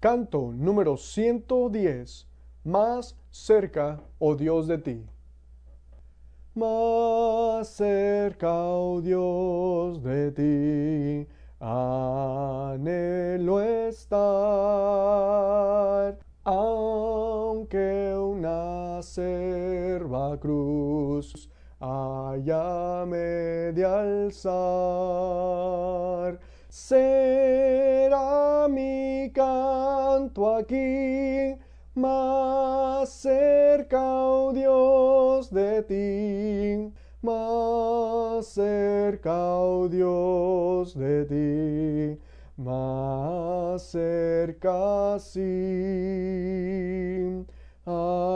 Canto número 110. Más cerca, oh Dios, de ti. Más cerca, oh Dios, de ti, anhelo estar, aunque una acerba cruz haya me de alzar. Será mi canto aquí, más cerca, oh Dios, de ti, más cerca, oh Dios, de ti, más cerca, sí.